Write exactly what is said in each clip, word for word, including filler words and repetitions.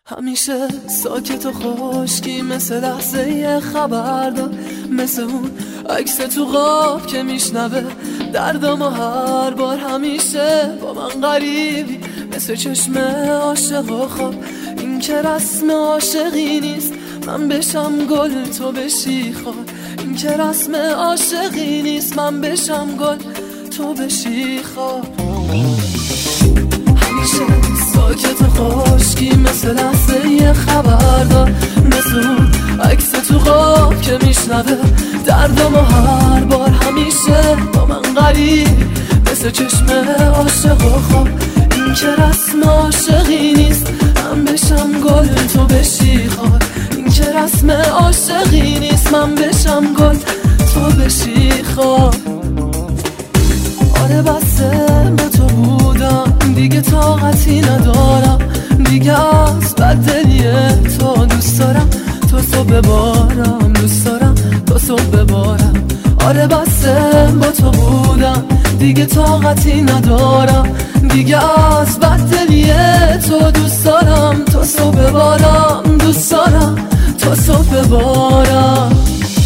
همیشه ساکت و خشکی مثل لحظه خبردار، مثل اون عکس تو خواب که میشنوه دردامو هر بار. همیشه با من غریبی مثل چشم عاشق و خواب. این که رسم عاشقی نیست من بشم گل تو بشی خار. این که رسم عاشقی نیست من بشم گل تو بشی خار. همیشه ساکت و خشکی مثل لحظه خبردار، مثل اون عکس تو خواب که میشنوه دردامو هر بار. همیشه با من غریب مثل چشم عاشق و خواب. این که رسم عاشقی نیست من بشم گل تو بشی خار. این که رسم عاشقی نیست من بشم گل تو بشی خار. آره بسه با تو بودم دیگه طاقتی ندارم، دیگه از بددلی تو دوست دارم تو صبح ببارم، دوست دارم تو صبح ببارم. آره بسه با تو بودم دیگه طاقتی ندارم، دیگه از بددلی تو دوست دارم تو صبح ببارم، دوست دارم تو صبح ببارم.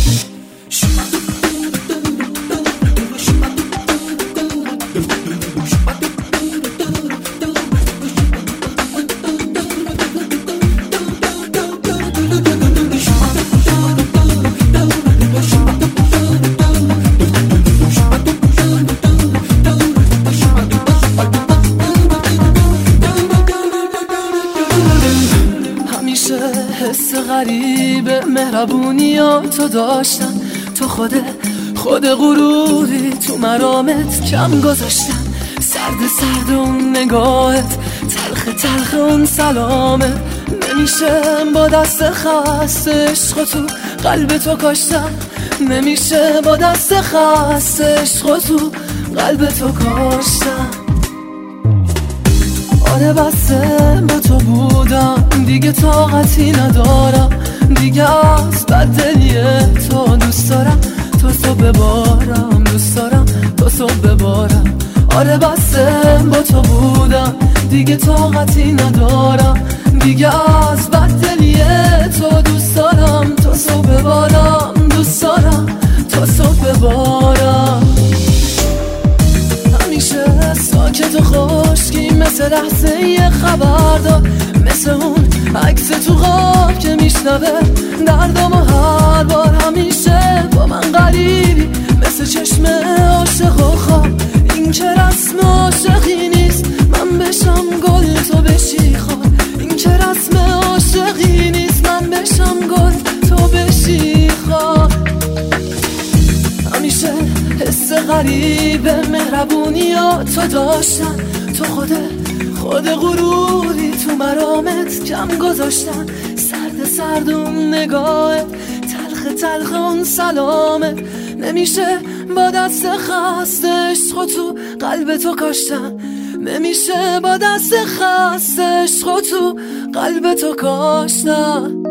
حس غریب مهربونی تو داشتن، تو خود خود غروری تو مرامت کم گذاشتن. سرد سرد اون نگاهت، تلخ تلخ اون سلامت. نمیشه با دست خسته عشق تو قلب تو کاشتن، نمیشه با دست خسته عشق تو قلب تو کاشتن. آره بسه با تو بودم دیگه طاقتی ندارم، دیگه از بددلی تو دوست دارم تو صبح ببارم، دوست دارم تو صبح ببارم. آره بسه با تو بودم دیگه طاقتی ندارم، دیگه از بددلی تو دوست دارم تو صبح ببارم، دوست دارم تو صبح ببارم. همیشه ساکت و خشکی مثل لحظه خبردار، مثل اون عکس تو خواب که میشنوه دردامو هر بار. همیشه با من غریبی مثل چشم عاشق و خواب. این که رسم عاشقی نیست من بشم گل تو بشی خار. این که رسم عاشقی نیست من بشم گل تو بشی خار. همیشه حس غریب مهربونی تو داشتن، تو خود خود غروری تو مرامت کم گذاشتن. سرد سرد اون نگاهت، تلخ تلخ اون سلامت. نمیشه با دست خسته عشق تو قلب تو کاشتن، نمیشه با دست خسته عشق تو قلب تو کاشتن.